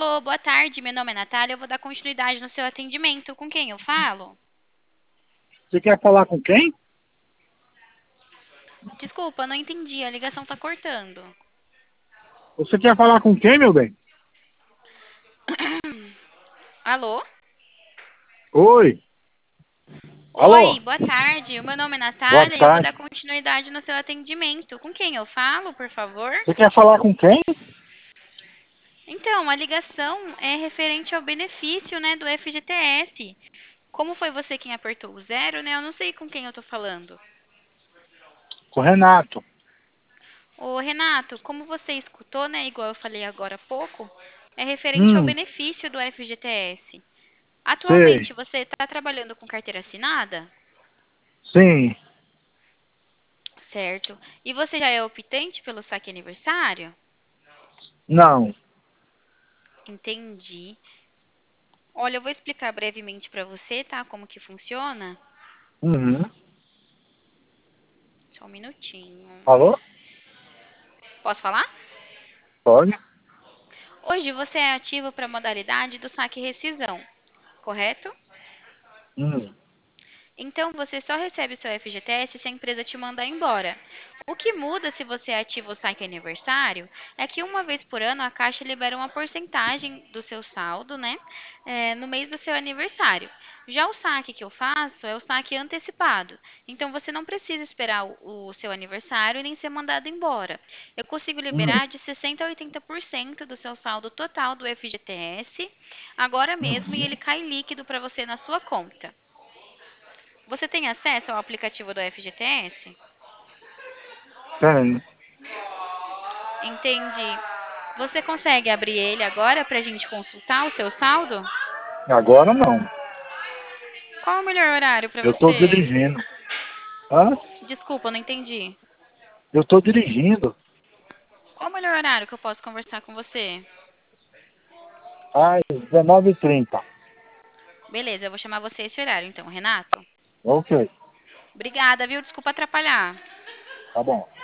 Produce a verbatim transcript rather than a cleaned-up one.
Alô, boa tarde. Meu nome é Natália. Eu vou dar continuidade no seu atendimento. Com quem eu falo? Você quer falar com quem? Desculpa, não entendi. A ligação tá cortando. Você quer falar com quem, meu bem? Alô? Oi. Oi, Alô. boa tarde. O meu nome é Boa Natália e eu vou dar tarde. continuidade no seu atendimento. Com quem eu falo, por favor? Você quer falar com quem? Então, a ligação é referente ao benefício, né, do F G T S. Como foi você quem apertou o zero, né? Eu não sei com quem eu tô falando. Com o Renato. Ô, Renato, como você escutou, né, igual eu falei agora há pouco, é referente ao Hum, benefício do F G T S. sei. Atualmente, você está trabalhando com carteira assinada? Sim. Certo. E você já é optante pelo saque aniversário? Não. Entendi. Olha, eu vou explicar brevemente para você, tá? Como que funciona. Uhum. Só um minutinho. Alô? Posso falar? Pode? Hoje você é ativo para a modalidade do saque e rescisão, correto? Hum. Então você só recebe seu F G T S se a empresa te mandar embora. O que muda se você ativa o saque aniversário é que uma vez por ano a Caixa libera uma porcentagem do seu saldo, né, é, no mês do seu aniversário. Já o saque que eu faço é o saque antecipado. Então você não precisa esperar o, o seu aniversário e nem ser mandado embora. Eu consigo Hum. liberar de sessenta a oitenta por cento do seu saldo total do F G T S agora mesmo e ele Uhum. cai líquido para você na sua conta. Você tem acesso ao aplicativo do F G T S? Tem. Entendi. Você consegue abrir ele agora para a gente consultar o seu saldo? Agora não. Qual é o melhor horário para Eu tô você? dirigindo. Hã? Desculpa, não entendi. Eu tô dirigindo. Qual é o melhor horário que eu posso conversar com você? Ai, dezenove e trinta. Beleza, eu vou chamar você esse horário então, Renato. Ok. Obrigada, viu? Desculpa atrapalhar. Tá bom.